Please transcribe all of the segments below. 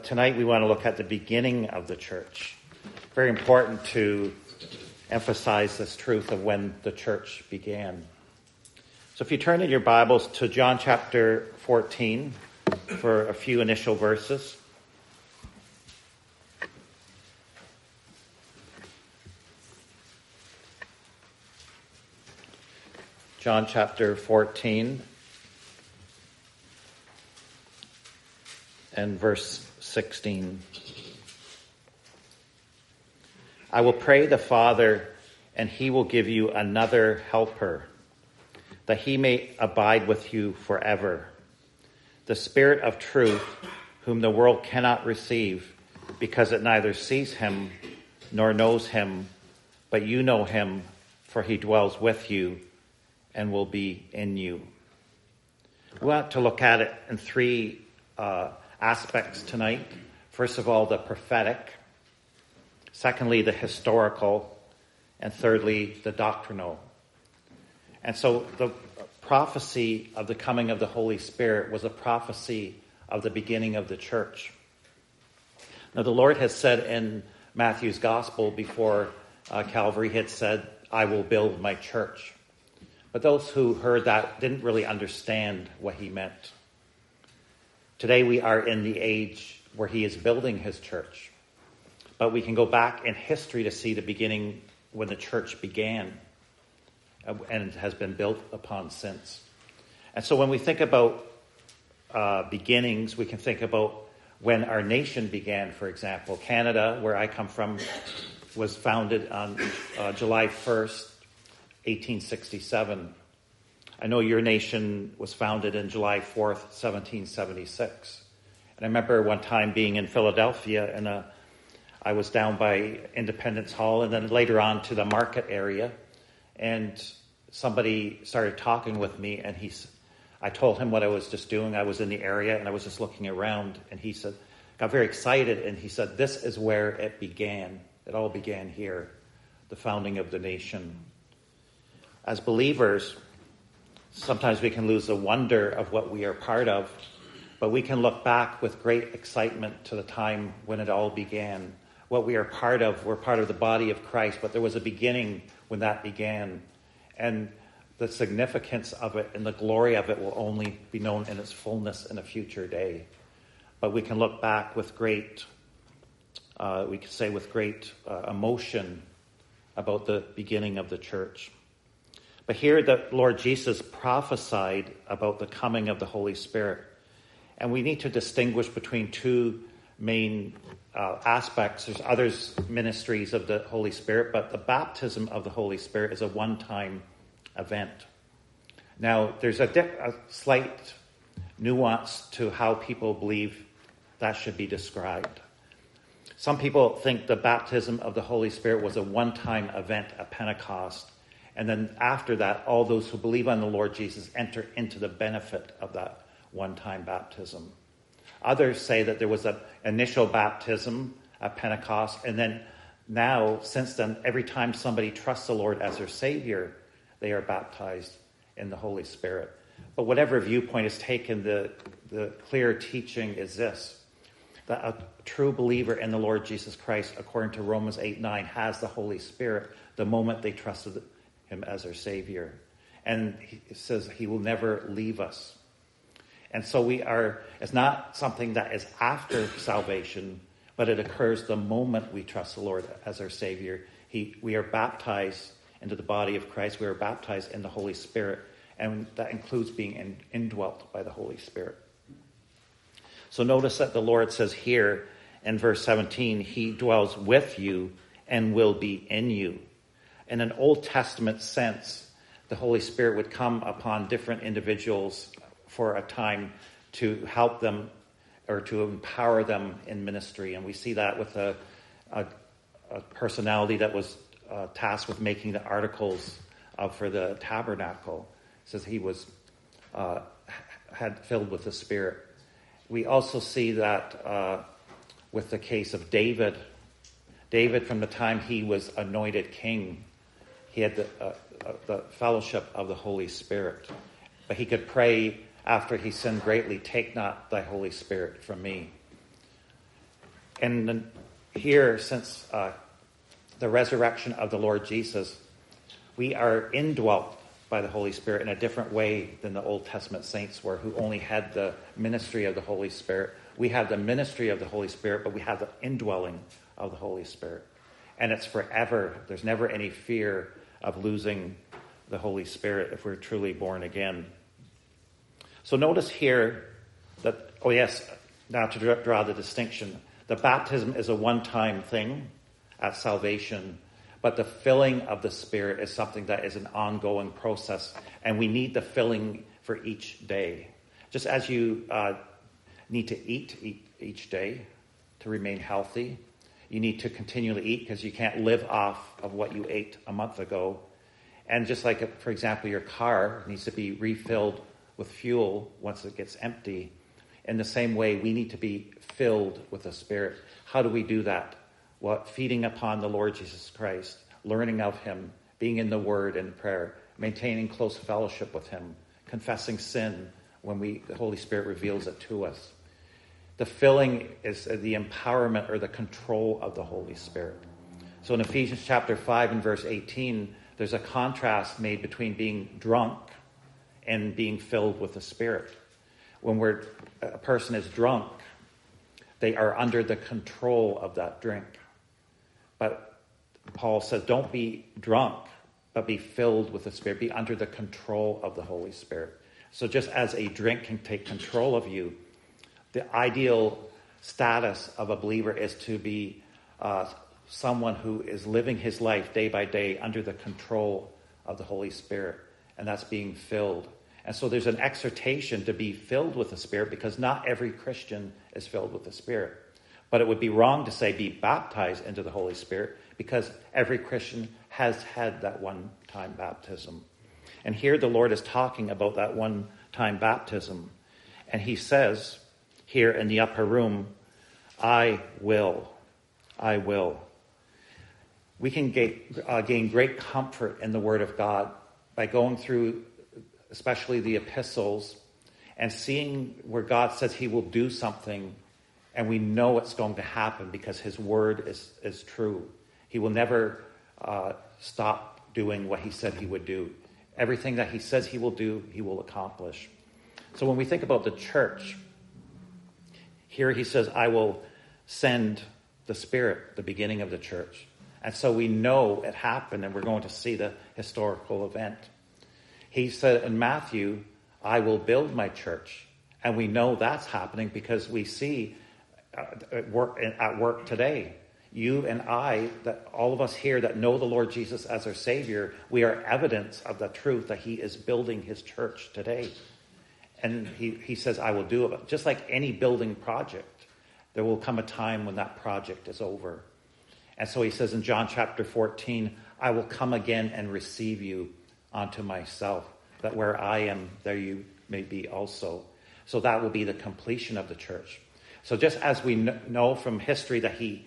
Tonight we want to look at the beginning of the church. Very important to emphasize this truth of when the church began. So if you turn in your Bibles to John chapter 14 for a few initial verses. John chapter 14 and verse 16. I will pray the Father, and he will give you another helper, that he may abide with you forever. The Spirit of truth, whom the world cannot receive, because it neither sees him nor knows him, but you know him, for he dwells with you and will be in you. We want to look at it in three aspects tonight. First of all, the prophetic. Secondly, the historical. And thirdly, the doctrinal. And so the prophecy of the coming of the Holy Spirit was a prophecy of the beginning of the church. Now, the Lord has said in Matthew's gospel before Calvary, he had said, I will build my church. But those who heard that didn't really understand what he meant. Today we are in the age where he is building his church. But we can go back in history to see the beginning when the church began and has been built upon since. And so when we think about beginnings, we can think about when our nation began, for example. Canada, where I come from, was founded on July 1st, 1867. I know your nation was founded in July 4th, 1776. And I remember one time being in Philadelphia, and I was down by Independence Hall and then later on to the market area. And somebody started talking with me, and I told him what I was just doing. I was in the area and I was just looking around, and he said, got very excited, and he said, this is where it began. It all began here, the founding of the nation. As believers, sometimes we can lose the wonder of what we are part of, but we can look back with great excitement to the time when it all began. What we are part of, we're part of the body of Christ, but there was a beginning when that began. And the significance of it and the glory of it will only be known in its fullness in a future day. But we can look back with great, emotion about the beginning of the church. But here the Lord Jesus prophesied about the coming of the Holy Spirit. And we need to distinguish between two main aspects. There's other ministries of the Holy Spirit, but the baptism of the Holy Spirit is a one-time event. Now, there's a slight nuance to how people believe that should be described. Some people think the baptism of the Holy Spirit was a one-time event at Pentecost. And then after that, all those who believe on the Lord Jesus enter into the benefit of that one-time baptism. Others say that there was an initial baptism at Pentecost, and then now, since then, every time somebody trusts the Lord as their Savior, they are baptized in the Holy Spirit. But whatever viewpoint is taken, the clear teaching is this, that a true believer in the Lord Jesus Christ, according to Romans 8:9, has the Holy Spirit the moment they trusted him as their Savior. And it says he will never leave us. And so it's not something that is after salvation, but it occurs the moment we trust the Lord as our Savior. We are baptized into the body of Christ. We are baptized in the Holy Spirit. And that includes being indwelt by the Holy Spirit. So notice that the Lord says here in verse 17, he dwells with you and will be in you. In an Old Testament sense, the Holy Spirit would come upon different individuals for a time to help them or to empower them in ministry. And we see that with a personality that was tasked with making the articles for the tabernacle. It says he was had filled with the Spirit. We also see that with the case of David. David, from the time he was anointed king, he had the fellowship of the Holy Spirit. But he could pray after he sinned greatly, take not thy Holy Spirit from me. And here, since the resurrection of the Lord Jesus, we are indwelt by the Holy Spirit in a different way than the Old Testament saints were, who only had the ministry of the Holy Spirit. We have the ministry of the Holy Spirit, but we have the indwelling of the Holy Spirit. And it's forever. There's never any fear of losing the Holy Spirit if we're truly born again. So notice here that, now to draw the distinction, the baptism is a one-time thing at salvation, but the filling of the Spirit is something that is an ongoing process, and we need the filling for each day. Just as you need to eat each day to remain healthy, you need to continually eat because you can't live off of what you ate a month ago. And just like, for example, your car needs to be refilled with fuel once it gets empty, in the same way, we need to be filled with the Spirit. How do we do that? Well, feeding upon the Lord Jesus Christ, learning of him, being in the Word and prayer, maintaining close fellowship with him, confessing sin when the Holy Spirit reveals it to us. The filling is the empowerment or the control of the Holy Spirit. So in Ephesians chapter 5 and verse 18, there's a contrast made between being drunk and being filled with the Spirit. When a person is drunk, they are under the control of that drink. But Paul says, don't be drunk, but be filled with the Spirit. Be under the control of the Holy Spirit. So just as a drink can take control of you, the ideal status of a believer is to be someone who is living his life day by day under the control of the Holy Spirit. And that's being filled. And so there's an exhortation to be filled with the Spirit, because not every Christian is filled with the Spirit. But it would be wrong to say be baptized into the Holy Spirit, because every Christian has had that one-time baptism. And here the Lord is talking about that one-time baptism. And he says here in the upper room, I will. We can gain great comfort in the Word of God by going through especially the epistles and seeing where God says he will do something, and we know it's going to happen because his word is true. He will never stop doing what he said he would do. Everything that he says he will do, he will accomplish. So when we think about the church, here he says, I will send the Spirit, the beginning of the church. And so we know it happened, and we're going to see the historical event. He said in Matthew, I will build my church. And we know that's happening because we see at work today. You and I, that all of us here that know the Lord Jesus as our Savior, we are evidence of the truth that he is building his church today. And he says, I will do it. Just like any building project, there will come a time when that project is over. And so he says in John chapter 14, I will come again and receive you unto myself, that where I am, there you may be also. So that will be the completion of the church. So just as we know from history that he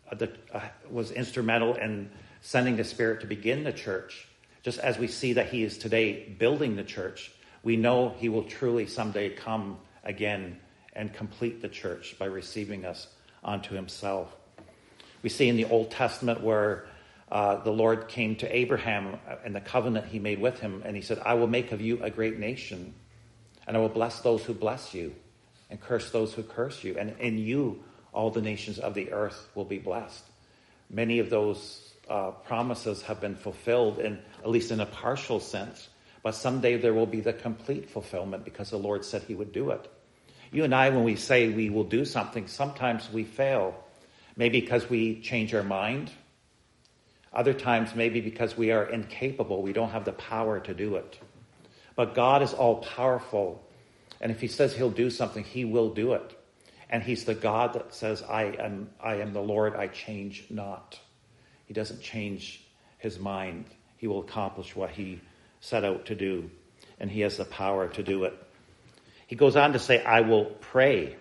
was instrumental in sending the Spirit to begin the church, just as we see that he is today building the church, we know he will truly someday come again and complete the church by receiving us unto himself. We see in the Old Testament where the Lord came to Abraham in the covenant he made with him, and he said, I will make of you a great nation, and I will bless those who bless you, and curse those who curse you. And in you, all the nations of the earth will be blessed. Many of those promises have been fulfilled, at least in a partial sense, but someday there will be the complete fulfillment because the Lord said he would do it. You and I, when we say we will do something, sometimes we fail. Maybe because we change our mind. Other times, maybe because we are incapable. We don't have the power to do it. But God is all powerful. And if he says he'll do something, he will do it. And he's the God that says, I am the Lord, I change not. He doesn't change his mind. He will accomplish what he set out to do. And he has the power to do it. He goes on to say, I will pray.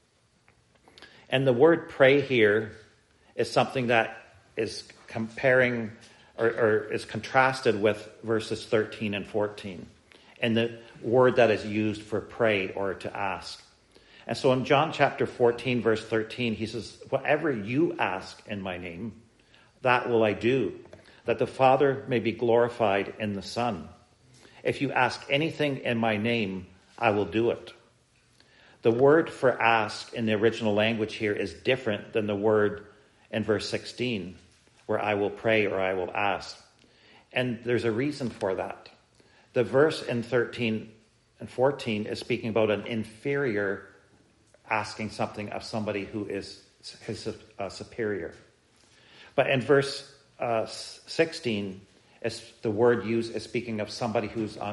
And the word pray here is something that is comparing or is contrasted with verses 13 and 14. And the word that is used for pray or to ask. And so in John chapter 14, verse 13, he says, whatever you ask in my name, that will I do, that the Father may be glorified in the Son. If you ask anything in my name, I will do it. The word for ask in the original language here is different than the word in verse 16, where I will pray or I will ask. And there's a reason for that. The verse in 13 and 14 is speaking about an inferior asking something of somebody who is his superior. But in verse 16, the word used is speaking of somebody who's on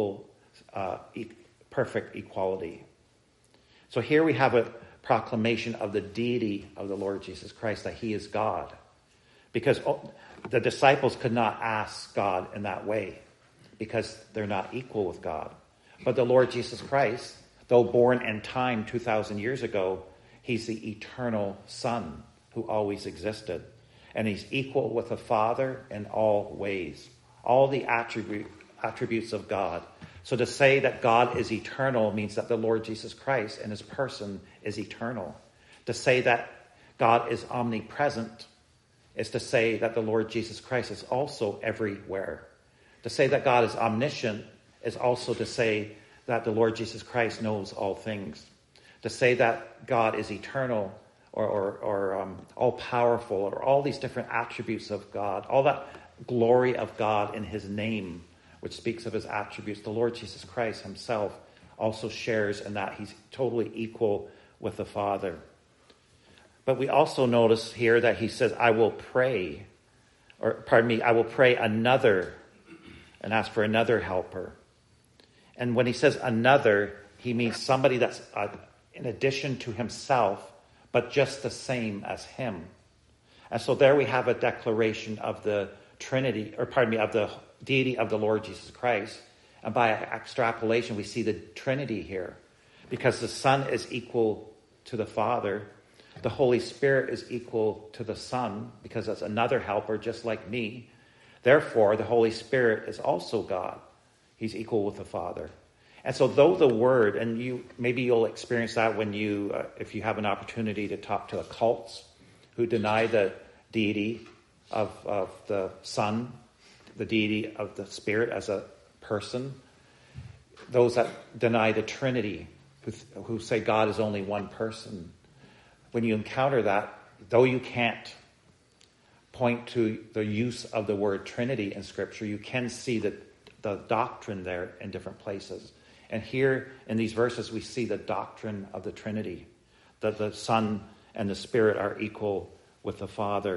perfect equality. So here we have a proclamation of the deity of the Lord Jesus Christ, that he is God. Because the disciples could not ask God in that way, because they're not equal with God. But the Lord Jesus Christ, though born in time 2,000 years ago, he's the eternal Son who always existed. And he's equal with the Father in all ways, all the attributes of God. So to say that God is eternal means that the Lord Jesus Christ in his person is eternal. To say that God is omnipresent is to say that the Lord Jesus Christ is also everywhere. To say that God is omniscient is also to say that the Lord Jesus Christ knows all things. To say that God is eternal or all-powerful, or all these different attributes of God, all that glory of God in his name, which speaks of his attributes, the Lord Jesus Christ himself also shares in that. He's totally equal with the Father. But we also notice here that he says, I will pray another, and ask for another helper. And when he says another, he means somebody that's in addition to himself, but just the same as him. And so there we have a declaration of the of the deity of the Lord Jesus Christ. And by extrapolation, we see the Trinity here, because the Son is equal to the Father. The Holy Spirit is equal to the Son, because that's another helper just like me. Therefore, the Holy Spirit is also God. He's equal with the Father. And so though the word, and you'll experience that when if you have an opportunity to talk to occults who deny the deity of the Son, the deity of the Spirit as a person, those that deny the Trinity, who say God is only one person. When you encounter that, though you can't point to the use of the word Trinity in Scripture, you can see the doctrine there in different places. And here in these verses, we see the doctrine of the Trinity, that the Son and the Spirit are equal with the Father.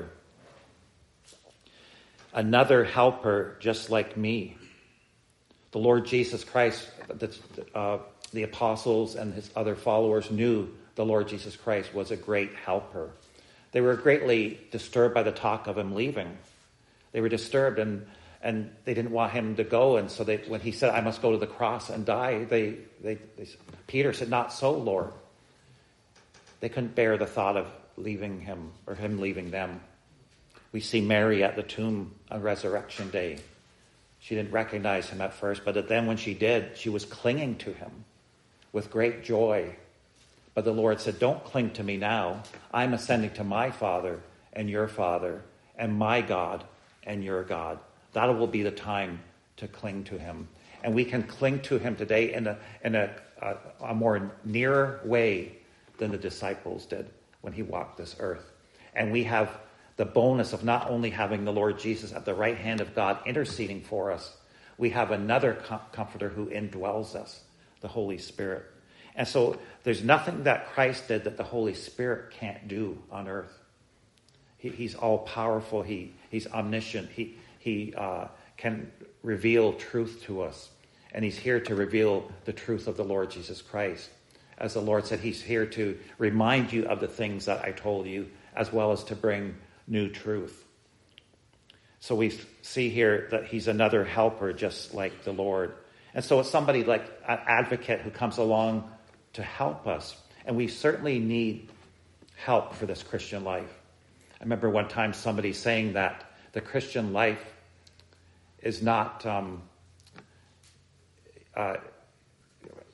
Another helper just like me. The Lord Jesus Christ, the apostles and his other followers knew the Lord Jesus Christ was a great helper. They were greatly disturbed by the talk of him leaving. They were disturbed and they didn't want him to go. And so when he said, I must go to the cross and die, Peter said, not so, Lord. They couldn't bear the thought of leaving him or him leaving them. We see Mary at the tomb on Resurrection Day. She didn't recognize him at first, but then when she did, she was clinging to him with great joy. But the Lord said, don't cling to me now. I'm ascending to my Father and your Father, and my God and your God. That will be the time to cling to him. And we can cling to him today in a more nearer way than the disciples did when he walked this earth. And we have the bonus of not only having the Lord Jesus at the right hand of God interceding for us, we have another comforter who indwells us, the Holy Spirit. And so there's nothing that Christ did that the Holy Spirit can't do on earth. He's all powerful. He's omniscient. He can reveal truth to us. And he's here to reveal the truth of the Lord Jesus Christ. As the Lord said, he's here to remind you of the things that I told you, as well as to bring new truth. So we see here that he's another helper just like the Lord. And so it's somebody like an advocate who comes along to help us. And we certainly need help for this Christian life. I remember one time somebody saying that the Christian life is not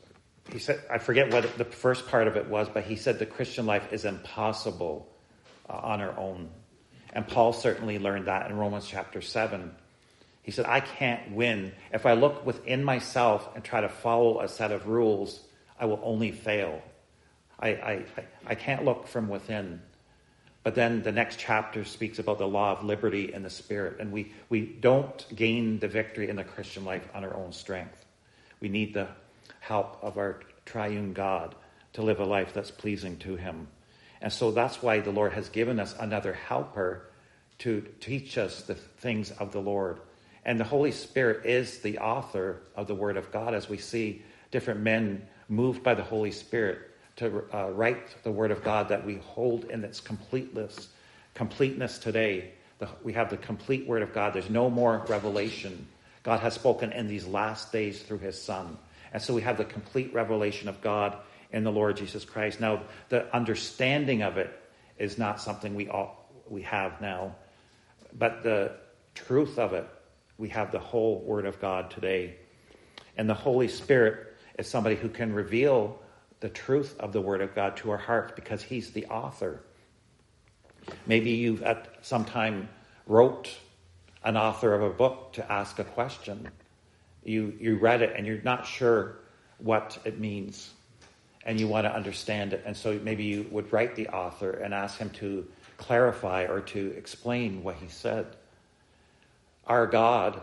he said, I forget what the first part of it was, but he said the Christian life is impossible on our own. And Paul certainly learned that in Romans chapter 7. He said, I can't win. If I look within myself and try to follow a set of rules, I will only fail. I can't look from within. But then the next chapter speaks about the law of liberty in the Spirit. And we don't gain the victory in the Christian life on our own strength. We need the help of our triune God to live a life that's pleasing to him. And so that's why the Lord has given us another helper to teach us the things of the Lord. And the Holy Spirit is the author of the Word of God, as we see different men moved by the Holy Spirit to write the Word of God that we hold in its completeness today. We have the complete Word of God. There's no more revelation. God has spoken in these last days through his Son. And so we have the complete revelation of God in the Lord Jesus Christ. Now, the understanding of it is not something we have now, but the truth of it, we have the whole Word of God today. And the Holy Spirit is somebody who can reveal the truth of the Word of God to our hearts because he's the author. Maybe you've at some time wrote an author of a book to ask a question. You read it and you're not sure what it means and you want to understand it. And so maybe you would write the author and ask him to clarify or to explain what he said. Our God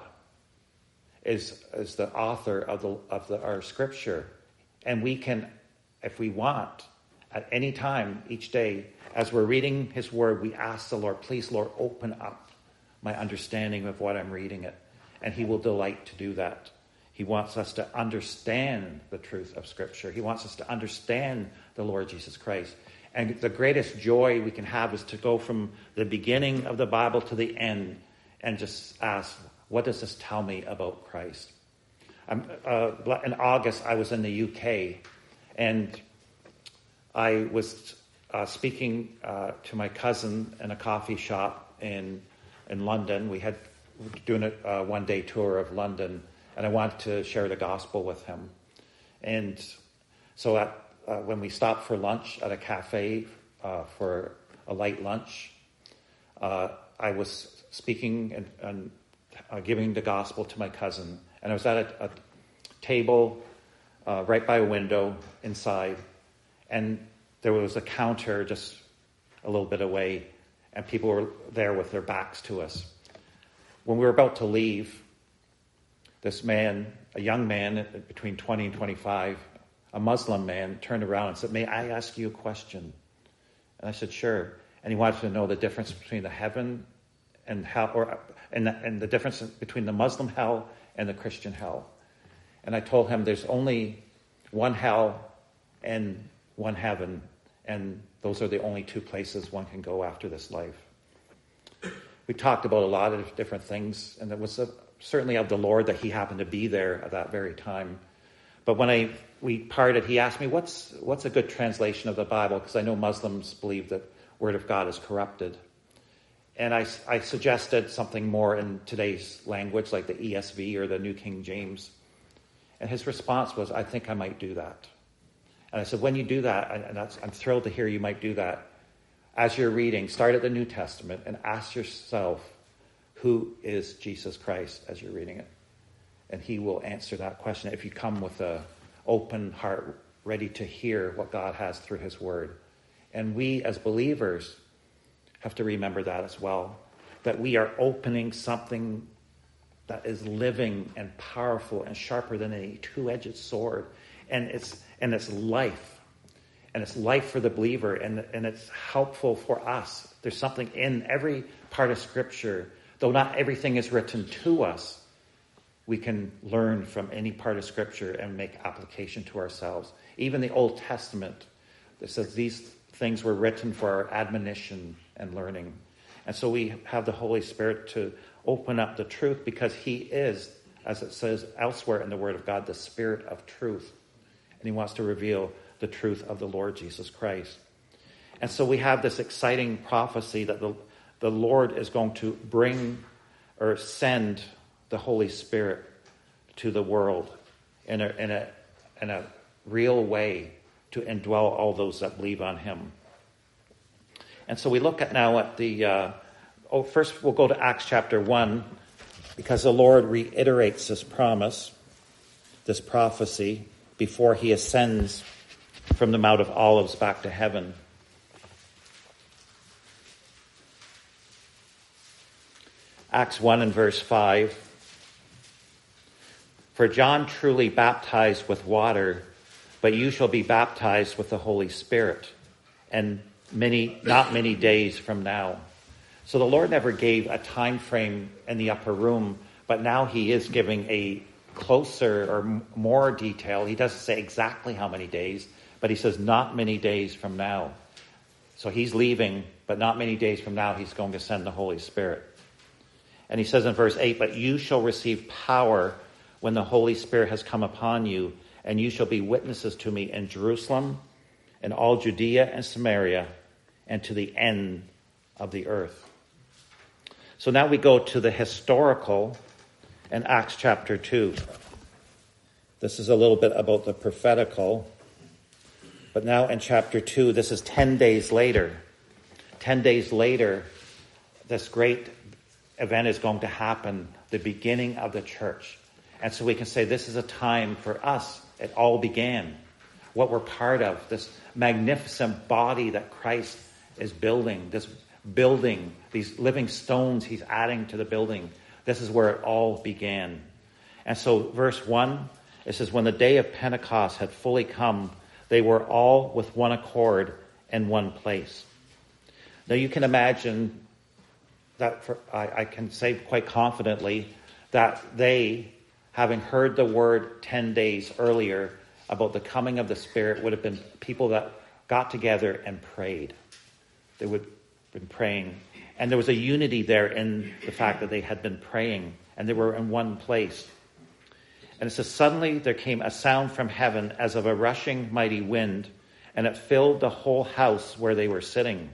is the author of our scripture. And we can, if we want, at any time, each day, as we're reading his word, we ask the Lord, please, Lord, open up my understanding of what I'm reading it. And he will delight to do that. He wants us to understand the truth of Scripture. He wants us to understand the Lord Jesus Christ. And the greatest joy we can have is to go from the beginning of the Bible to the end and just ask, what does this tell me about Christ? In August, I was in the UK, and I was speaking to my cousin in a coffee shop in London. We were doing a one-day tour of London, and I wanted to share the gospel with him. And so when we stopped for lunch at a cafe for a light lunch, I was speaking and giving the gospel to my cousin. And I was at a table right by a window inside, and there was a counter just a little bit away, and people were there with their backs to us. When we were about to leave, this man, a young man between 20 and 25, a Muslim man, turned around and said, "May I ask you a question?" And I said, "Sure." And he wanted to know the difference between the heaven and hell, and the difference between the Muslim hell and the Christian hell. And I told him there's only one hell and one heaven, and those are the only two places one can go after this life. We talked about a lot of different things, and it was certainly of the Lord that he happened to be there at that very time. But when we parted, he asked me, what's a good translation of the Bible? Because I know Muslims believe that Word of God is corrupted. And I suggested something more in today's language, like the ESV or the New King James. And his response was, "I think I might do that." And I said, when you do that, and I'm thrilled to hear you might do that, as you're reading, start at the New Testament and ask yourself, who is Jesus Christ as you're reading it? And he will answer that question if you come with an open heart, ready to hear what God has through his word. And we as believers have to remember that as well, that we are opening something that is living and powerful and sharper than a two-edged sword. And it's life. And it's life for the believer, and it's helpful for us. There's something in every part of Scripture. Though not everything is written to us, we can learn from any part of Scripture and make application to ourselves. Even the Old Testament, that says these things were written for our admonition and learning. And so we have the Holy Spirit to open up the truth, because he is, as it says elsewhere in the Word of God, the Spirit of truth. And he wants to reveal the truth of the Lord Jesus Christ. And so we have this exciting prophecy that the Lord is going to bring or send the Holy Spirit to the world in a real way to indwell all those that believe on him. And so we look at now at the, first we'll go to Acts chapter 1, because the Lord reiterates this promise, this prophecy, before he ascends from the Mount of Olives back to heaven. Acts 1 and verse 5. For John truly baptized with water, but you shall be baptized with the Holy Spirit, and not many days from now. So the Lord never gave a time frame in the upper room, but now he is giving a closer or more detail. He doesn't say exactly how many days, but he says not many days from now. So he's leaving, but not many days from now he's going to send the Holy Spirit. And he says in verse 8, but you shall receive power when the Holy Spirit has come upon you, and you shall be witnesses to me in Jerusalem, and all Judea and Samaria, and to the end of the earth. So now we go to the historical in Acts chapter 2. This is a little bit about the prophetical. But now in chapter 2, this is 10 days later. 10 days later, this great event is going to happen, the beginning of the church. And so we can say this is a time for us. It all began. What we're part of, this magnificent body that Christ is building, this building, these living stones he's adding to the building. This is where it all began. And so verse 1, it says, when the day of Pentecost had fully come, they were all with one accord in one place. Now you can imagine that I can say quite confidently that they, having heard the word 10 days earlier about the coming of the Spirit, would have been people that got together and prayed. They would have been praying. And there was a unity there in the fact that they had been praying and they were in one place. And it says, suddenly there came a sound from heaven as of a rushing mighty wind, and it filled the whole house where they were sitting.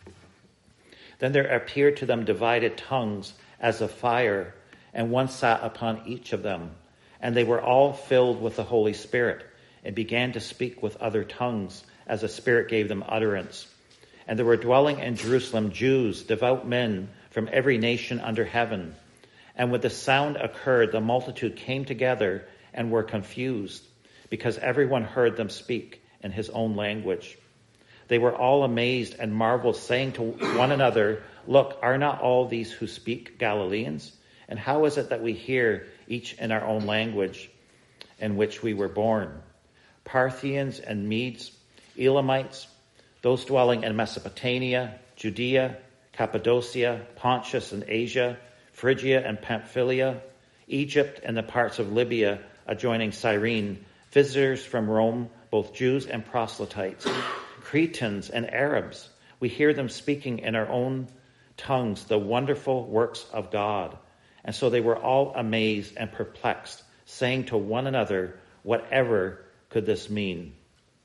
Then there appeared to them divided tongues as of fire, and one sat upon each of them. And they were all filled with the Holy Spirit, and began to speak with other tongues, as the Spirit gave them utterance. And there were dwelling in Jerusalem Jews, devout men from every nation under heaven. And when the sound occurred, the multitude came together and were confused, because everyone heard them speak in his own language. They were all amazed and marveled, saying to one another, look, are not all these who speak Galileans? And how is it that we hear each in our own language in which we were born? Parthians and Medes, Elamites, those dwelling in Mesopotamia, Judea, Cappadocia, Pontus and Asia, Phrygia and Pamphylia, Egypt and the parts of Libya adjoining Cyrene, visitors from Rome, both Jews and proselytes, Cretans and Arabs. We hear them speaking in our own tongues the wonderful works of God. And so they were all amazed and perplexed, saying to one another, whatever could this mean?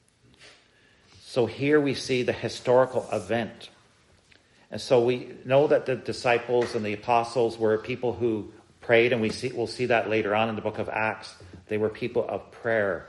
So here we see the historical event. And so we know that the disciples and the apostles were people who prayed, and we'll see that later on in the book of Acts. They were people of prayer.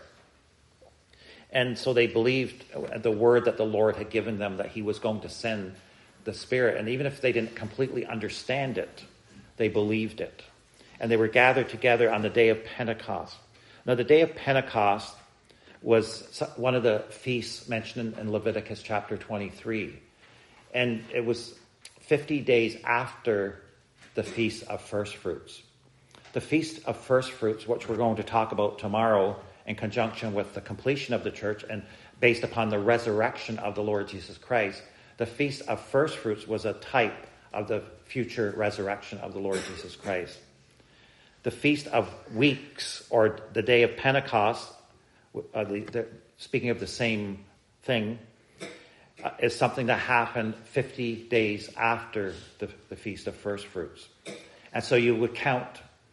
And so they believed the word that the Lord had given them, that he was going to send the Spirit. And even if they didn't completely understand it, they believed it. And they were gathered together on the day of Pentecost. Now, the day of Pentecost was one of the feasts mentioned in Leviticus chapter 23. And it was 50 days after the Feast of First Fruits. The Feast of First Fruits, which we're going to talk about tomorrow in conjunction with the completion of the church and based upon the resurrection of the Lord Jesus Christ, the Feast of First Fruits was a type of the future resurrection of the Lord Jesus Christ. The Feast of Weeks, or the day of Pentecost, speaking of the same thing, is something that happened 50 days after the Feast of First Fruits. And so you would count,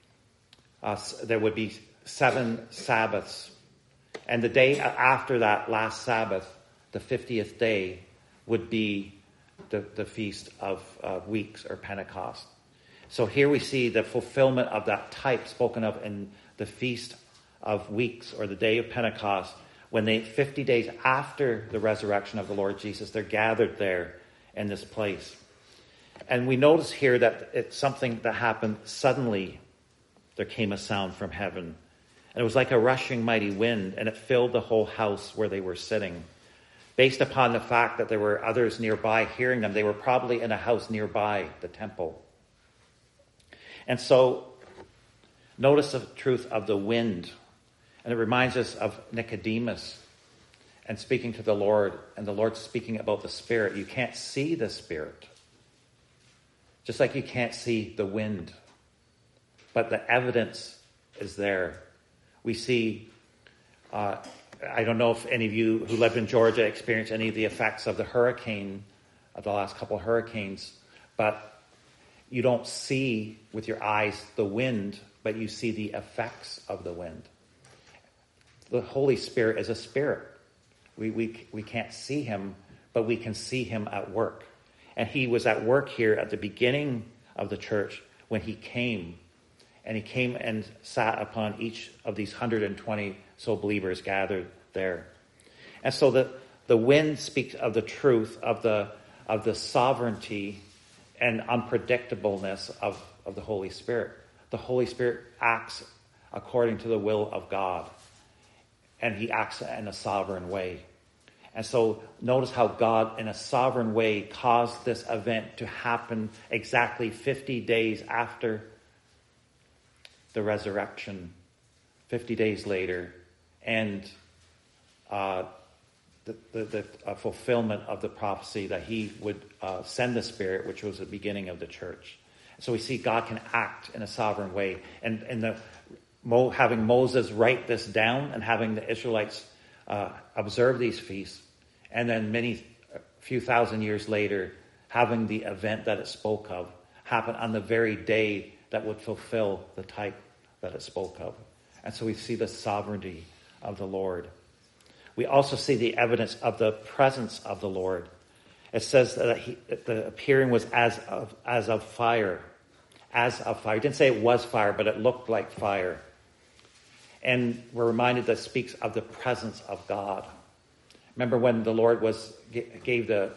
there would be 7 Sabbaths. And the day after that last Sabbath, the 50th day, would be the Feast of Weeks or Pentecost. So here we see the fulfillment of that type spoken of in the Feast of Weeks or the day of Pentecost when 50 days after the resurrection of the Lord Jesus, they're gathered there in this place. And we notice here that it's something that happened suddenly. There came a sound from heaven. And it was like a rushing mighty wind, and it filled the whole house where they were sitting. Based upon the fact that there were others nearby hearing them, they were probably in a house nearby the temple. And so, notice the truth of the wind. And it reminds us of Nicodemus and speaking to the Lord, and the Lord speaking about the Spirit. You can't see the Spirit, just like you can't see the wind. But the evidence is there. We see, I don't know if any of you who live in Georgia experienced any of the effects of the hurricane, of the last couple of hurricanes, but you don't see with your eyes the wind, but you see the effects of the wind. The Holy Spirit is a spirit. We can't see him, but we can see him at work. And he was at work here at the beginning of the church when he came. And he came and sat upon each of these 120 so believers gathered there. And so the wind speaks of the truth of the sovereignty and unpredictableness of the Holy Spirit. The Holy Spirit acts according to the will of God. And he acts in a sovereign way. And so notice how God, in a sovereign way, caused this event to happen exactly 50 days after the resurrection, 50 days later, and the fulfillment of the prophecy that he would send the Spirit, which was the beginning of the church. So we see God can act in a sovereign way. And having Moses write this down and having the Israelites observe these feasts, and then a few thousand years later, having the event that it spoke of happen on the very day that would fulfill the type that it spoke of. And so we see the sovereignty of the Lord. We also see the evidence of the presence of the Lord. It says that the appearing was as of fire. As of fire. It didn't say it was fire, but it looked like fire. And we're reminded that it speaks of the presence of God. Remember when the Lord gave the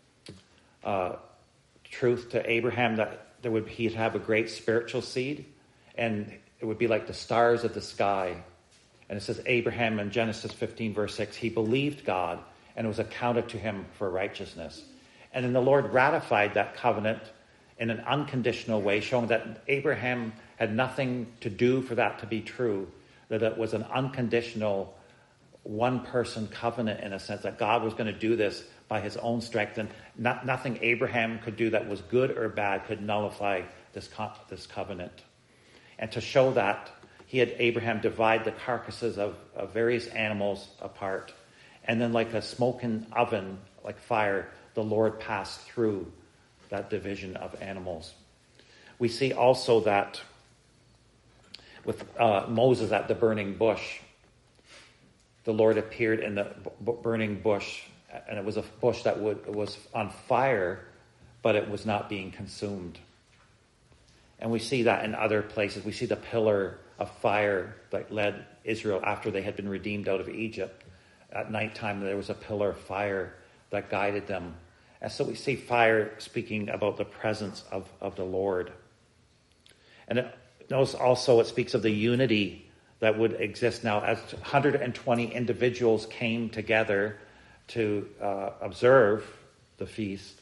truth to Abraham that he'd have a great spiritual seed, and it would be like the stars of the sky. And it says Abraham in Genesis 15 verse 6, he believed God and it was accounted to him for righteousness. And then the Lord ratified that covenant in an unconditional way, showing that Abraham had nothing to do for that to be true, that it was an unconditional one-person covenant in a sense, that God was going to do this by his own strength, and nothing Abraham could do that was good or bad could nullify this covenant. And to show that, he had Abraham divide the carcasses of various animals apart. And then like a smoking oven, like fire, the Lord passed through that division of animals. We see also that with Moses at the burning bush, the Lord appeared in the burning bush, and it was a bush that was on fire, but it was not being consumed. And we see that in other places. We see the pillar of fire that led Israel after they had been redeemed out of Egypt. At nighttime, there was a pillar of fire that guided them. And so we see fire speaking about the presence of the Lord. And notice also it speaks of the unity that would exist now as 120 individuals came together to observe the feast.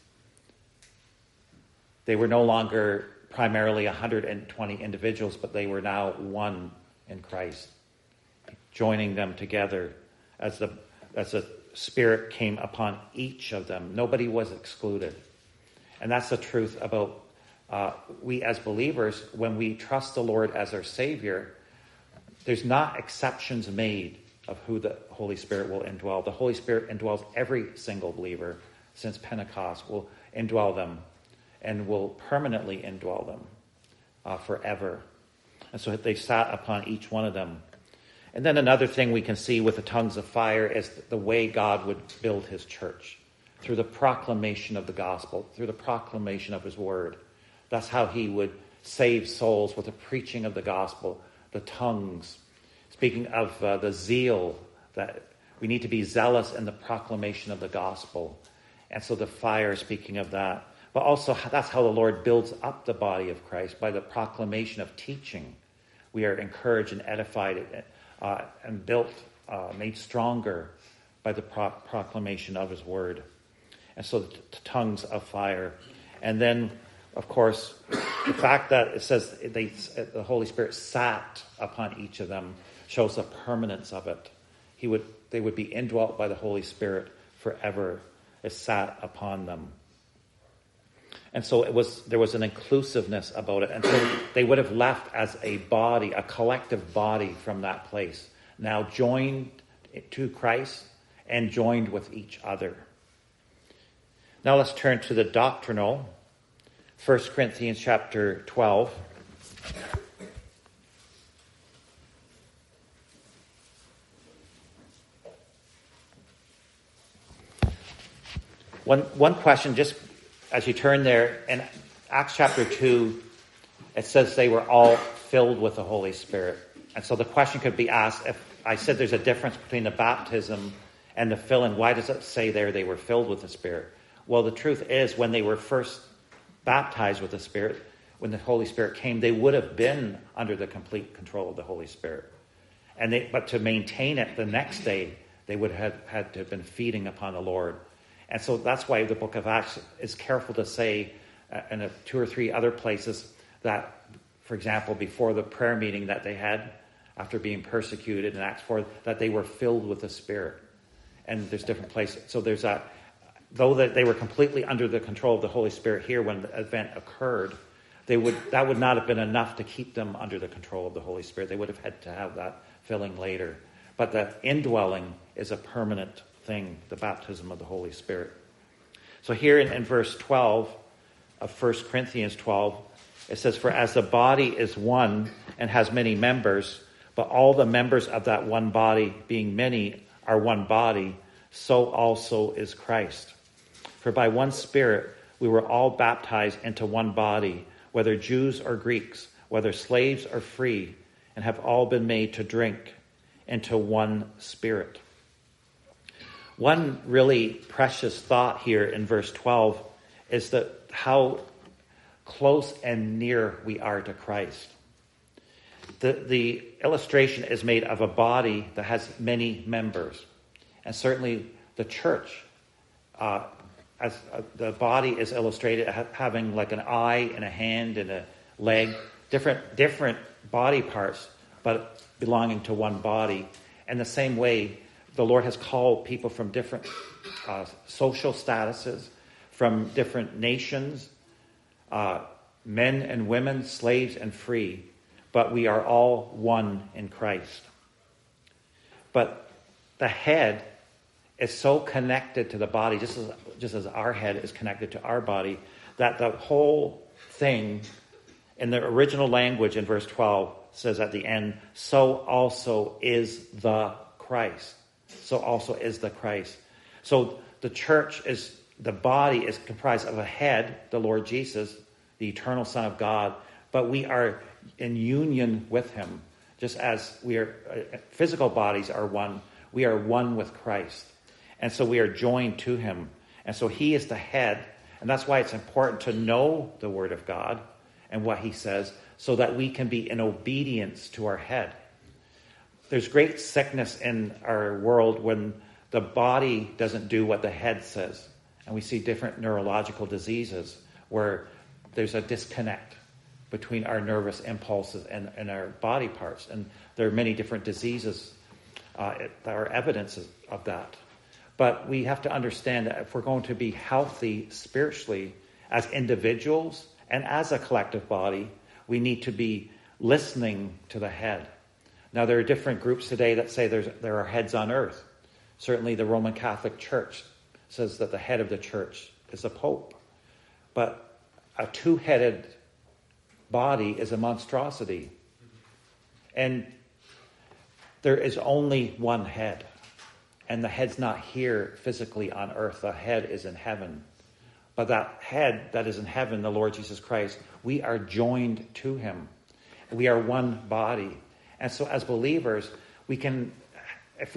They were no longer primarily 120 individuals, but they were now one in Christ, joining them together as the Spirit came upon each of them. Nobody was excluded. And that's the truth about we as believers. When we trust the Lord as our Savior, there's not exceptions made of who the Holy Spirit will indwell. The Holy Spirit indwells every single believer since Pentecost, will indwell them and will permanently indwell them forever. And so they sat upon each one of them. And then another thing we can see with the tongues of fire is the way God would build his church, through the proclamation of the gospel, through the proclamation of his word. That's how he would save souls, with the preaching of the gospel, the tongues. Speaking of the zeal that We need to be zealous in the proclamation of the gospel. And so the fire, speaking of that. But also, that's how the Lord builds up the body of Christ, by the proclamation of teaching. We are encouraged and edified and built, made stronger by the proclamation of his word. And so the tongues of fire. And then, of course, the fact that it says the Holy Spirit sat upon each of them shows the permanence of it. They would be indwelt by the Holy Spirit forever. It sat upon them. And so there was an inclusiveness about it. And so they would have left as a body, a collective body from that place, now joined to Christ and joined with each other. Now let's turn to the doctrinal. 1 Corinthians chapter 12. One question, just as you turn there, in Acts chapter 2, it says they were all filled with the Holy Spirit. And so the question could be asked, if I said there's a difference between the baptism and the filling, why does it say there they were filled with the Spirit? Well, the truth is, when they were first baptized with the Spirit, when the Holy Spirit came, they would have been under the complete control of the Holy Spirit. But to maintain it the next day, they would have had to have been feeding upon the Lord. And so that's why the book of Acts is careful to say in 2 or 3 other places that, for example, before the prayer meeting that they had after being persecuted in Acts 4, that they were filled with the Spirit. And there's different places. So there's that. Though that they were completely under the control of the Holy Spirit here when the event occurred, that would not have been enough to keep them under the control of the Holy Spirit. They would have had to have that filling later. But the indwelling is a permanent thing, the baptism of the Holy Spirit. So here in verse 12 of 1 Corinthians 12, it says, "For as the body is one and has many members, but all the members of that one body, being many, are one body, so also is Christ. For by one Spirit we were all baptized into one body, whether Jews or Greeks, whether slaves or free, and have all been made to drink into one Spirit." One really precious thought here in verse 12 is that how close and near we are to Christ. The illustration is made of a body that has many members. And certainly the church, as the body is illustrated having like an eye and a hand and a leg, different body parts, but belonging to one body. And the same way, the Lord has called people from different social statuses, from different nations, men and women, slaves and free, but we are all one in Christ. But the head is so connected to the body, just as our head is connected to our body, that the whole thing in the original language in verse 12 says at the end, "So also is the Christ." So also is the Christ. So the the body is comprised of a head, the Lord Jesus, the eternal Son of God, but we are in union with him. Just as physical bodies are one, we are one with Christ. And so we are joined to him. And so he is the head. And that's why it's important to know the Word of God and what he says, so that we can be in obedience to our head. There's great sickness in our world when the body doesn't do what the head says. And we see different neurological diseases where there's a disconnect between our nervous impulses and our body parts. And there are many different diseases that are evidences of that. But we have to understand that if we're going to be healthy spiritually as individuals and as a collective body, we need to be listening to the head. Now, there are different groups today that say there are heads on earth. Certainly the Roman Catholic Church says that the head of the church is the Pope. But a two-headed body is a monstrosity. And there is only one head. And the head's not here physically on earth. The head is in heaven. But that head that is in heaven, the Lord Jesus Christ, we are joined to him. We are one body. And so as believers, we can, if we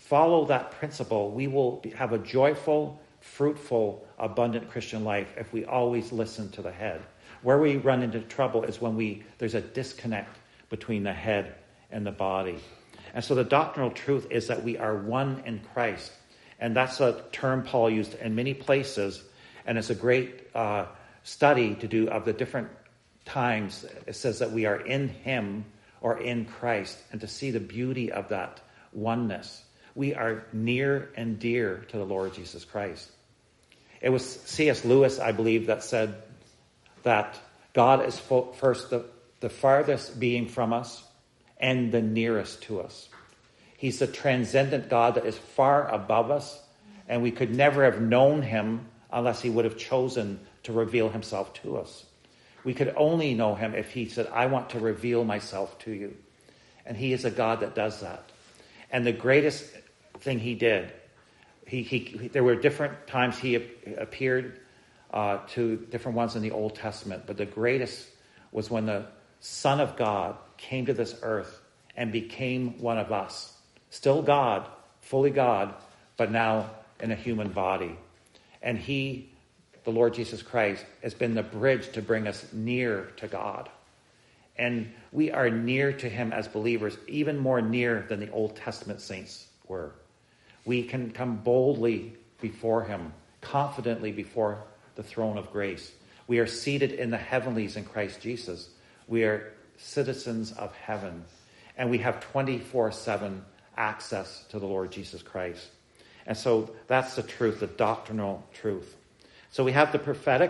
follow that principle, we will have a joyful, fruitful, abundant Christian life if we always listen to the head. Where we run into trouble is when there's a disconnect between the head and the body. And so the doctrinal truth is that we are one in Christ. And that's a term Paul used in many places. And it's a great study to do of the different times. It says that we are in him or in Christ, and to see the beauty of that oneness. We are near and dear to the Lord Jesus Christ. It was C.S. Lewis, I believe, that said that God is first the farthest being from us and the nearest to us. He's the transcendent God that is far above us, and we could never have known him unless he would have chosen to reveal himself to us. We could only know him if he said, I want to reveal myself to you. And he is a God that does that. And the greatest thing he did, there were different times he appeared to different ones in the Old Testament, but the greatest was when the Son of God came to this earth and became one of us. Still God, fully God, but now in a human body. And he, the Lord Jesus Christ, has been the bridge to bring us near to God. And we are near to him as believers, even more near than the Old Testament saints were. We can come boldly before him, confidently before the throne of grace. We are seated in the heavenlies in Christ Jesus. We are citizens of heaven. And we have 24/7 access to the Lord Jesus Christ. And so that's the truth, the doctrinal truth. So we have the prophetic.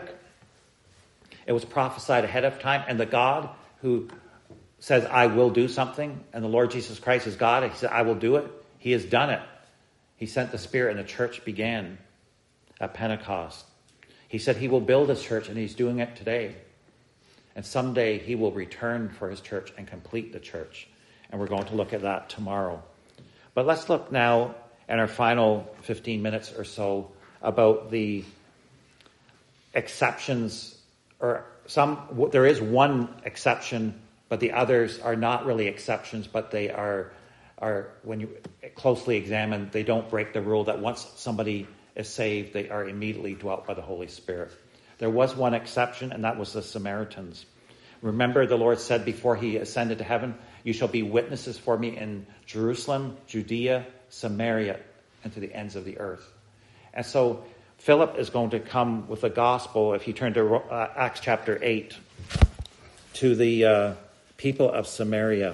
It was prophesied ahead of time. And the God who says, I will do something, and the Lord Jesus Christ is God, and he said, I will do it. He has done it. He sent the Spirit, and the church began at Pentecost. He said he will build his church, and he's doing it today. And someday he will return for his church and complete the church. And we're going to look at that tomorrow. But let's look now in our final 15 minutes or so about the exceptions, or there is one exception, but the others are not really exceptions, but they are when you closely examine, they don't break the rule that once somebody is saved, they are immediately dwelt by the Holy Spirit. There was one exception, and that was the Samaritans. Remember, the Lord said before he ascended to heaven, you shall be witnesses for me in Jerusalem, Judea, Samaria, and to the ends of the earth. And so Philip is going to come with the gospel, if you turn to Acts chapter 8, to the people of Samaria.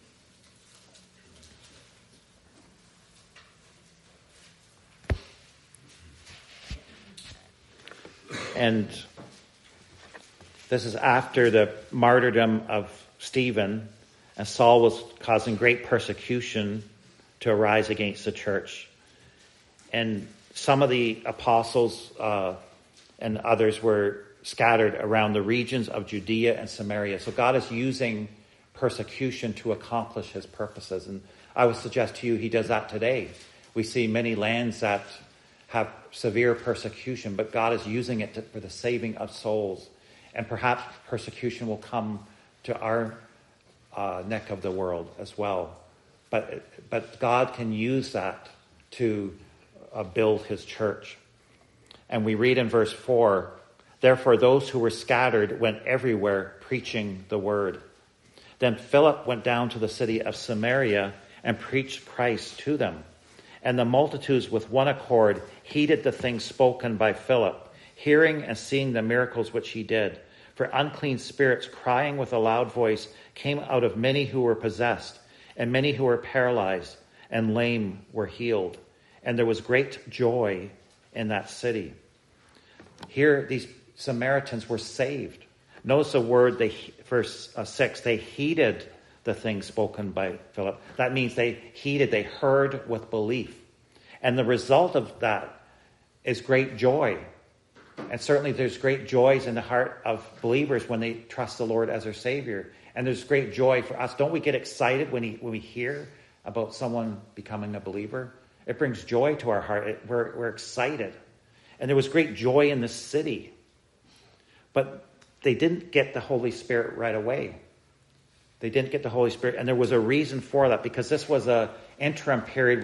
And this is after the martyrdom of Stephen, and Saul was causing great persecution to arise against the church. And some of the apostles and others were scattered around the regions of Judea and Samaria. So God is using persecution to accomplish his purposes. And I would suggest to you he does that today. We see many lands that have severe persecution, but God is using it for the saving of souls. And perhaps persecution will come to our neck of the world as well. But God can use that to build his church. And we read in verse 4, therefore those who were scattered went everywhere preaching the word. Then Philip went down to the city of Samaria and preached Christ to them. And the multitudes with one accord heeded the things spoken by Philip, hearing and seeing the miracles which he did. For unclean spirits, crying with a loud voice, came out of many who were possessed, and many who were paralyzed and lame were healed. And there was great joy in that city. Here, these Samaritans were saved. Notice the word, verse 6, they heeded the things spoken by Philip. That means they heeded, they heard with belief. And the result of that is great joy. And certainly there's great joys in the heart of believers when they trust the Lord as their Savior. And there's great joy for us. Don't we get excited when we hear about someone becoming a believer? It brings joy to our heart. We're excited. And there was great joy in the city. But they didn't get the Holy Spirit right away. They didn't get the Holy Spirit. And there was a reason for that, because this was an interim period where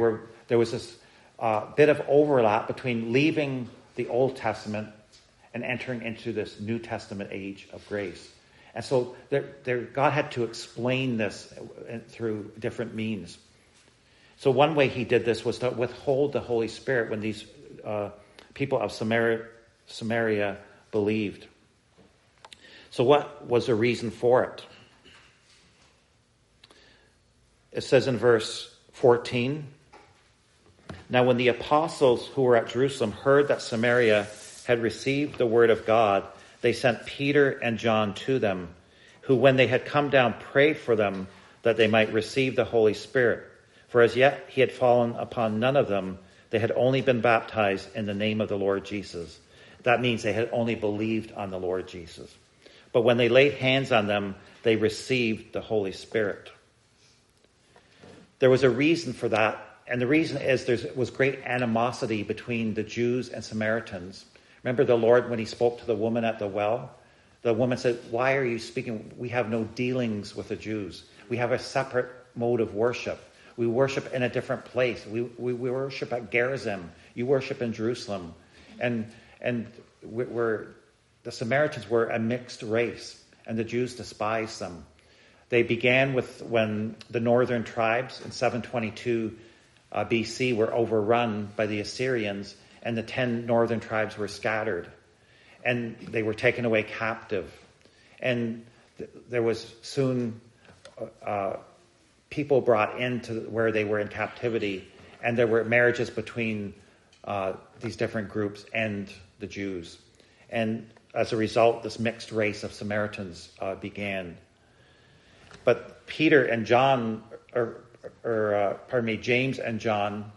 there was this bit of overlap between leaving the Old Testament and entering into this New Testament age of grace. And so God had to explain this through different means. So one way he did this was to withhold the Holy Spirit when these people of Samaria believed. So what was the reason for it? It says in verse 14, "Now when the apostles who were at Jerusalem heard that Samaria had received the word of God, they sent Peter and John to them, who when they had come down prayed for them that they might receive the Holy Spirit. For as yet he had fallen upon none of them. They had only been baptized in the name of the Lord Jesus." That means they had only believed on the Lord Jesus. "But when they laid hands on them, they received the Holy Spirit." There was a reason for that. And the reason is there was great animosity between the Jews and Samaritans. Remember the Lord when he spoke to the woman at the well? The woman said, "Why are you speaking? We have no dealings with the Jews. We have a separate mode of worship. We worship in a different place. We worship at Gerizim. You worship in Jerusalem." And the Samaritans were a mixed race, and the Jews despised them. They began with when the northern tribes in 722 BC were overrun by the Assyrians, and the 10 northern tribes were scattered, and they were taken away captive. And there was soon people brought into where they were in captivity, and there were marriages between these different groups and the Jews. And as a result, this mixed race of Samaritans began. But Peter and John, James and John,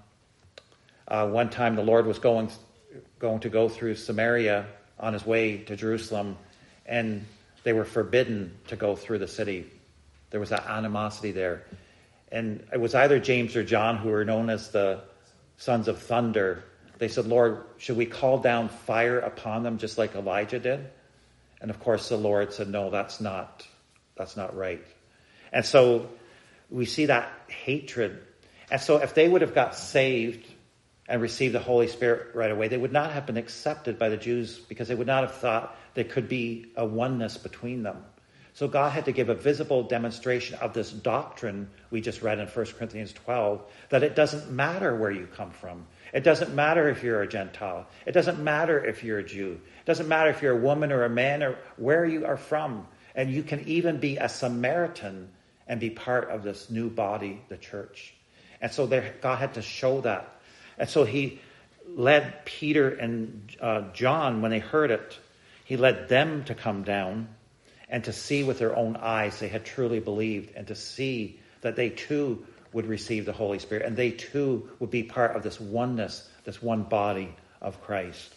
one time the Lord was going to go through Samaria on his way to Jerusalem, and they were forbidden to go through the city. There was that animosity there. And it was either James or John, who were known as the sons of thunder. They said, "Lord, should we call down fire upon them just like Elijah did?" And of course the Lord said, "No, that's not right." And so we see that hatred. And so if they would have got saved and received the Holy Spirit right away, they would not have been accepted by the Jews, because they would not have thought there could be a oneness between them. So God had to give a visible demonstration of this doctrine we just read in 1 Corinthians 12, that it doesn't matter where you come from. It doesn't matter if you're a Gentile. It doesn't matter if you're a Jew. It doesn't matter if you're a woman or a man or where you are from. And you can even be a Samaritan and be part of this new body, the church. And so God had to show that. And so he led Peter and John, when they heard it, he led them to come down and to see with their own eyes they had truly believed, and to see that they too would receive the Holy Spirit, and they too would be part of this oneness, this one body of Christ.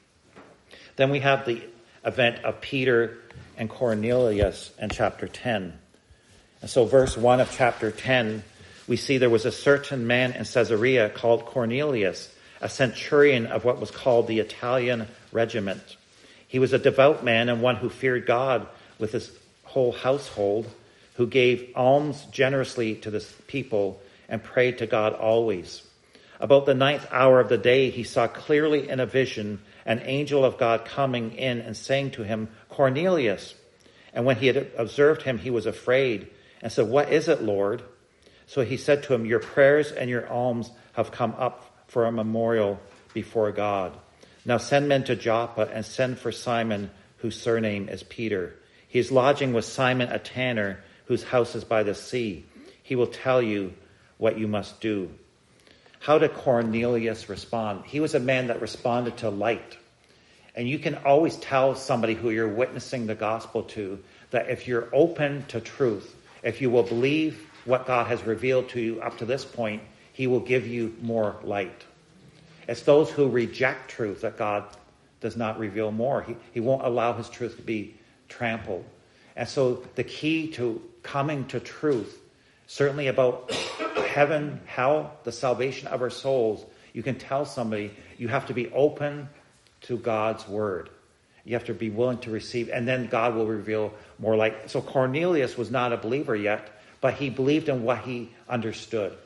Then we have the event of Peter and Cornelius in chapter 10. And so verse 1 of chapter 10, we see there was a certain man in Caesarea called Cornelius, a centurion of what was called the Italian regiment. He was a devout man and one who feared God with his whole household, who gave alms generously to the people and prayed to God always. About the 9th hour of the day, he saw clearly in a vision an angel of God coming in and saying to him, "Cornelius." And when he had observed him, he was afraid and said, "What is it, Lord?" So he said to him, "Your prayers and your alms have come up for a memorial before God. Now send men to Joppa and send for Simon, whose surname is Peter. He is lodging with Simon, a tanner, whose house is by the sea. He will tell you what you must do." How did Cornelius respond? He was a man that responded to light. And you can always tell somebody who you're witnessing the gospel to that if you're open to truth, if you will believe what God has revealed to you up to this point, he will give you more light. It's those who reject truth that God does not reveal more. He won't allow his truth to be trampled. And so the key to coming to truth, certainly about heaven, hell, the salvation of our souls, you can tell somebody you have to be open to God's word. You have to be willing to receive, and then God will reveal more light. So Cornelius was not a believer yet, but he believed in what he understood.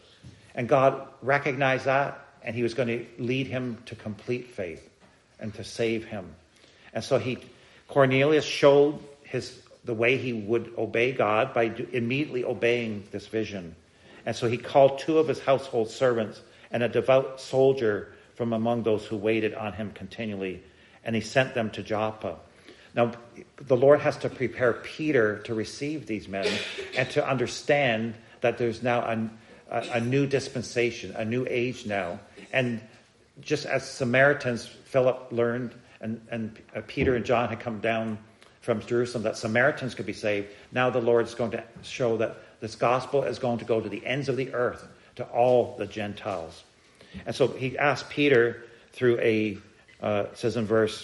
And God recognized that, and he was going to lead him to complete faith and to save him. And so Cornelius showed the way he would obey God by immediately obeying this vision. And so he called 2 of his household servants and a devout soldier from among those who waited on him continually, and he sent them to Joppa. Now, the Lord has to prepare Peter to receive these men and to understand that there's now a new dispensation, a new age now. And just as Samaritans, Philip learned, and Peter and John had come down from Jerusalem, that Samaritans could be saved, now the Lord's going to show that this gospel is going to go to the ends of the earth, to all the Gentiles. And so he asked Peter through it says in verse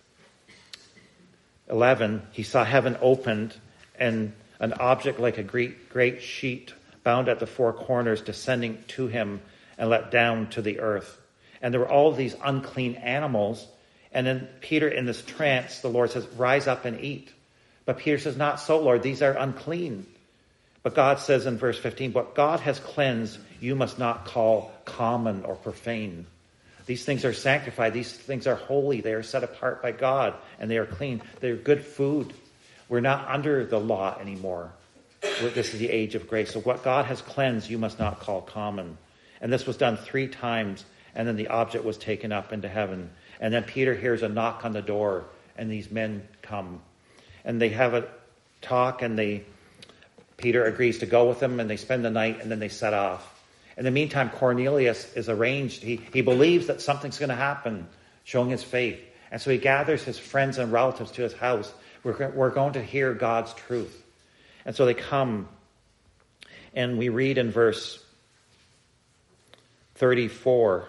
11, he saw heaven opened and an object like a great sheet bound at the 4 corners descending to him and let down to the earth. And there were all of these unclean animals. And then Peter, in this trance, the Lord says, rise up and eat. But Peter says, not so, Lord, these are unclean. But God says in verse 15, what God has cleansed, you must not call common or profane. These things are sanctified. These things are holy. They are set apart by God, and they are clean. They're good food. We're not under the law anymore. This is the age of grace. So what God has cleansed, you must not call common. And this was done 3 times, and then the object was taken up into heaven. And then Peter hears a knock on the door, and these men come. And they have a talk, and Peter agrees to go with them, and they spend the night, and then they set off. In the meantime, Cornelius is arranged. He believes that something's going to happen, showing his faith. And so he gathers his friends and relatives to his house. We're going to hear God's truth. And so they come, and we read in verse 34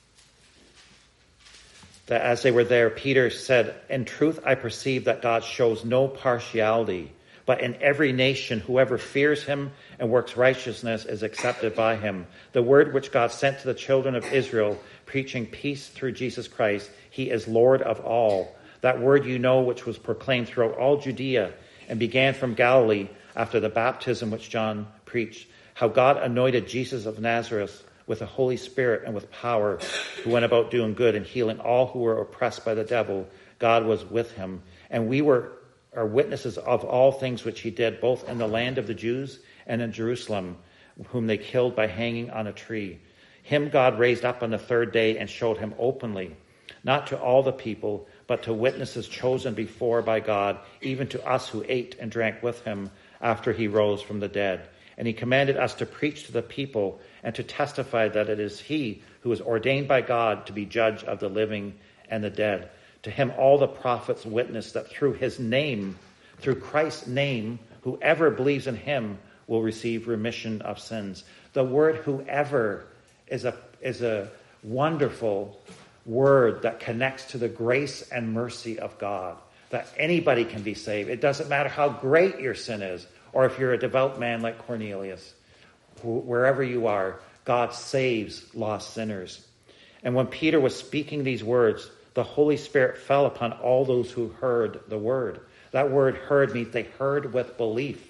that as they were there, Peter said, in truth, I perceive that God shows no partiality, but in every nation, whoever fears him and works righteousness is accepted by him. The word which God sent to the children of Israel, preaching peace through Jesus Christ, he is Lord of all. That word you know, which was proclaimed throughout all Judea and began from Galilee after the baptism which John preached, how God anointed Jesus of Nazareth with the Holy Spirit and with power, who went about doing good and healing all who were oppressed by the devil. God was with him. And we are witnesses of all things which he did, both in the land of the Jews and in Jerusalem, whom they killed by hanging on a tree. Him God raised up on the 3rd day and showed him openly, not to all the people, but to witnesses chosen before by God, even to us who ate and drank with him after he rose from the dead. And he commanded us to preach to the people and to testify that it is he who is ordained by God to be judge of the living and the dead. To him all the prophets witness that through his name, through Christ's name, whoever believes in him will receive remission of sins. The word whoever is a wonderful word that connects to the grace and mercy of God, that anybody can be saved. It doesn't matter how great your sin is, or if you're a devout man like Cornelius. Wherever you are, God saves lost sinners. And when Peter was speaking these words, the Holy Spirit fell upon all those who heard the word. That word heard means they heard with belief.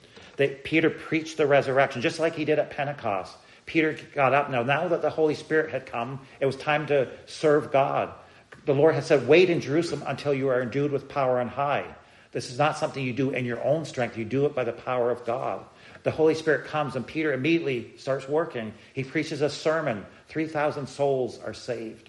Peter preached the resurrection, just like he did at Pentecost. Peter got up. Now that the Holy Spirit had come, it was time to serve God. The Lord had said, wait in Jerusalem until you are endued with power on high. This is not something you do in your own strength. You do it by the power of God. The Holy Spirit comes, and Peter immediately starts working. He preaches a sermon. 3,000 souls are saved.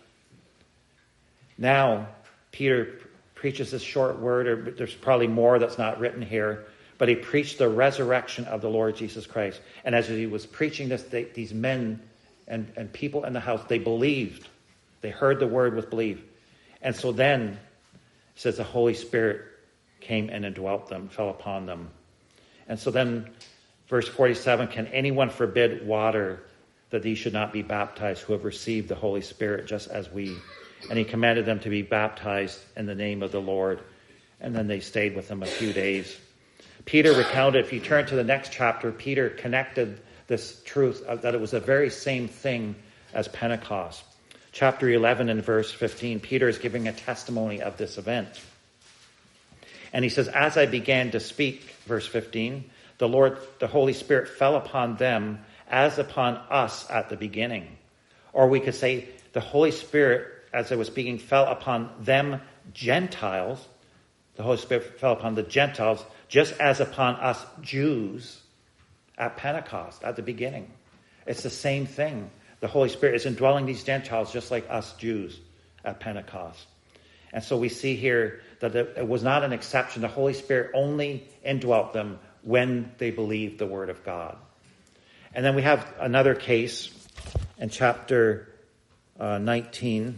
Now, Peter preaches this short word, or there's probably more that's not written here, but he preached the resurrection of the Lord Jesus Christ. And as he was preaching this, these men and people in the house, they believed. They heard the word with belief. And so then, it says the Holy Spirit came and indwelt them, fell upon them. And so then, verse 47, can anyone forbid water that these should not be baptized who have received the Holy Spirit just as we? And he commanded them to be baptized in the name of the Lord. And then they stayed with him a few days. Peter recounted, if you turn to the next chapter, Peter connected this truth that it was the very same thing as Pentecost. Chapter 11 and verse 15, Peter is giving a testimony of this event. And he says, as I began to speak, verse 15, the Holy Spirit fell upon them as upon us at the beginning. Or we could say the Holy Spirit, as it was speaking, fell upon them Gentiles. The Holy Spirit fell upon the Gentiles just as upon us Jews at Pentecost, at the beginning. It's the same thing. The Holy Spirit is indwelling these Gentiles just like us Jews at Pentecost. And so we see here that it was not an exception. The Holy Spirit only indwelt them when they believed the word of God. And then we have another case in chapter 19.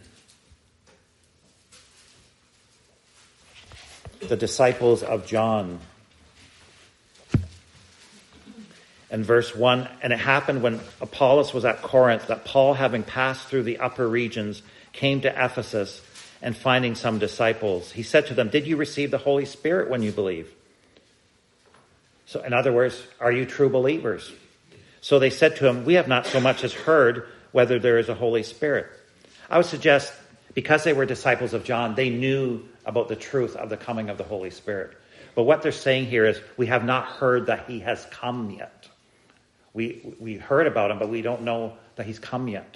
The disciples of John. In verse 1, and it happened when Apollos was at Corinth that Paul, having passed through the upper regions, came to Ephesus, and finding some disciples, he said to them, "Did you receive the Holy Spirit when you believed?" So in other words, are you true believers? So they said to him, "We have not so much as heard whether there is a Holy Spirit." I would suggest, because they were disciples of John, they knew about the truth of the coming of the Holy Spirit. But what they're saying here is, we have not heard that he has come yet. We heard about him, but we don't know that he's come yet.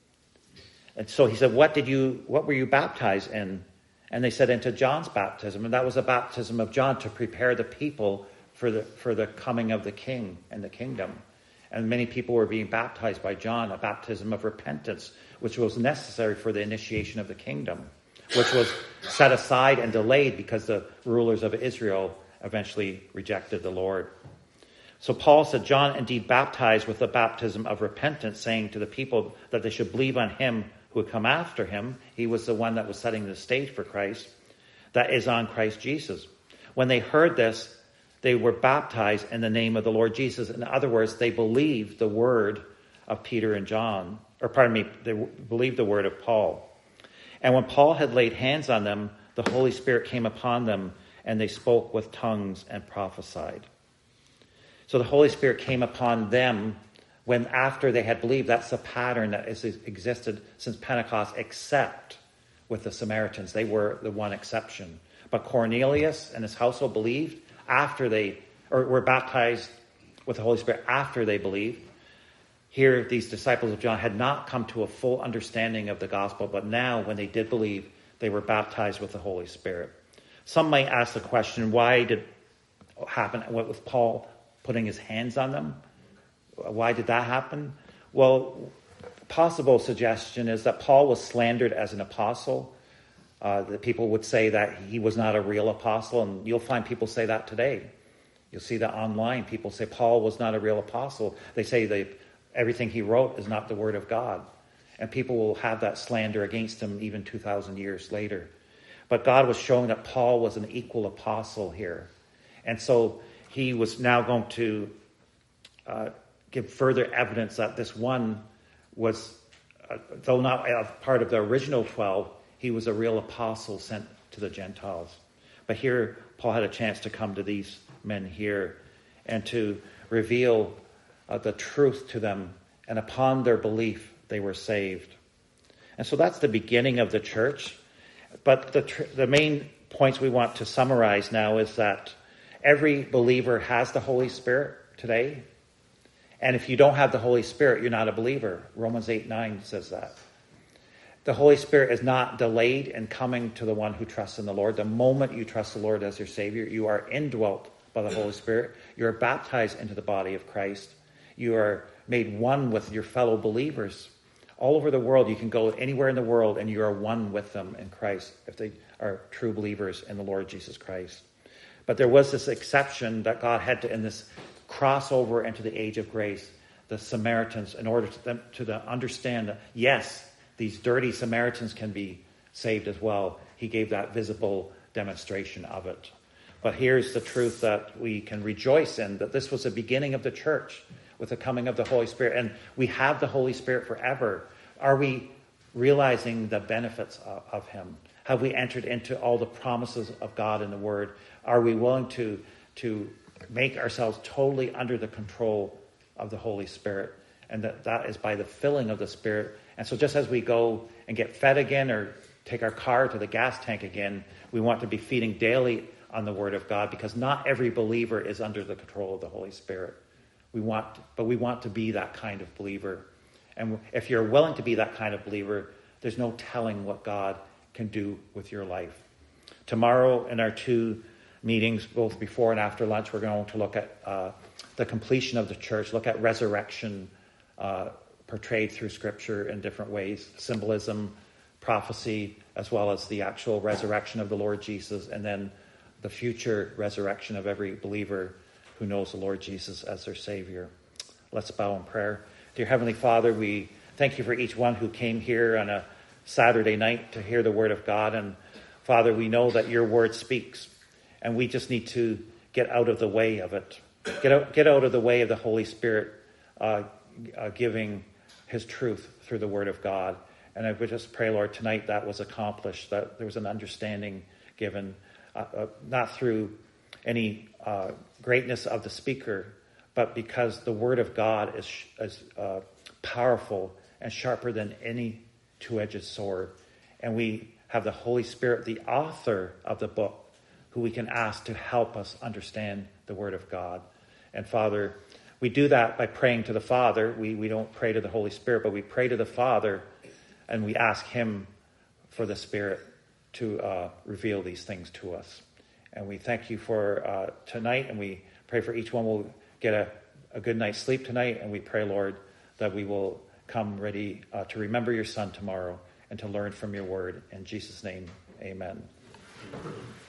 And so he said, what were you baptized in? And they said, into John's baptism. And that was a baptism of John to prepare the people for the coming of the king and the kingdom. And many people were being baptized by John, a baptism of repentance, which was necessary for the initiation of the kingdom, which was set aside and delayed because the rulers of Israel eventually rejected the Lord. So Paul said, John indeed baptized with the baptism of repentance, saying to the people that they should believe on him who would come after him. He was the one that was setting the stage for Christ. That is on Christ Jesus. When they heard this, they were baptized in the name of the Lord Jesus. In other words, they believed the word of Peter and John. They believed the word of Paul. And when Paul had laid hands on them, the Holy Spirit came upon them, and they spoke with tongues and prophesied. So the Holy Spirit came upon them when after they had believed. That's the pattern that has existed since Pentecost, except with the Samaritans. They were the one exception. But Cornelius and his household believed after were baptized with the Holy Spirit after they believed. Here, these disciples of John had not come to a full understanding of the gospel, but now when they did believe, they were baptized with the Holy Spirit. Some might ask the question, why did it happen with Paul putting his hands on them? Why did that happen? Well, possible suggestion is that Paul was slandered as an apostle. The people would say that he was not a real apostle, and you'll find people say that today. You'll see that online. People say Paul was not a real apostle. They say everything he wrote is not the word of God. And people will have that slander against him even 2,000 years later. But God was showing that Paul was an equal apostle here. And so he was now going to give further evidence that this one was, though not a part of the original 12, he was a real apostle sent to the Gentiles. But here, Paul had a chance to come to these men here and to reveal the truth to them. And upon their belief, they were saved. And so that's the beginning of the church. But the main points we want to summarize now is that every believer has the Holy Spirit today. And if you don't have the Holy Spirit, you're not a believer. Romans 8:9 says that. The Holy Spirit is not delayed in coming to the one who trusts in the Lord. The moment you trust the Lord as your Savior, you are indwelt by the Holy Spirit. You are baptized into the body of Christ. You are made one with your fellow believers. All over the world, you can go anywhere in the world and you are one with them in Christ if they are true believers in the Lord Jesus Christ. But there was this exception that God had to, in this crossover into the age of grace, the Samaritans, in order to understand that, yes, these dirty Samaritans can be saved as well. He gave that visible demonstration of it. But here's the truth that we can rejoice in, that this was the beginning of the church with the coming of the Holy Spirit. And we have the Holy Spirit forever. Are we realizing the benefits of him? Have we entered into all the promises of God in the Word? Are we willing to make ourselves totally under the control of the Holy Spirit? And that is by the filling of the Spirit. And so just as we go and get fed again or take our car to the gas tank again, we want to be feeding daily on the Word of God, because not every believer is under the control of the Holy Spirit. We want to be that kind of believer. And if you're willing to be that kind of believer, there's no telling what God can do with your life. Tomorrow in our 2 meetings, both before and after lunch, we're going to look at the completion of the church, look at resurrection portrayed through Scripture in different ways, symbolism, prophecy, as well as the actual resurrection of the Lord Jesus, and then the future resurrection of every believer who knows the Lord Jesus as their Savior. Let's bow in prayer. Dear Heavenly Father, we thank you for each one who came here on a Saturday night to hear the Word of God. And Father, we know that your Word speaks, and we just need to get out of the way of it. Get out of the way of the Holy Spirit giving his truth through the Word of God. And I would just pray, Lord, tonight that was accomplished, that there was an understanding given, not through any greatness of the speaker, but because the Word of God is powerful and sharper than any two-edged sword. And we have the Holy Spirit, the author of the book, who we can ask to help us understand the Word of God. And Father, we do that by praying to the Father. We don't pray to the Holy Spirit, but we pray to the Father, and we ask him for the Spirit to reveal these things to us. And we thank you for tonight, and we pray for each one will get a good night's sleep tonight. And we pray, Lord, that we will come ready to remember your Son tomorrow and to learn from your word. In Jesus' name, amen.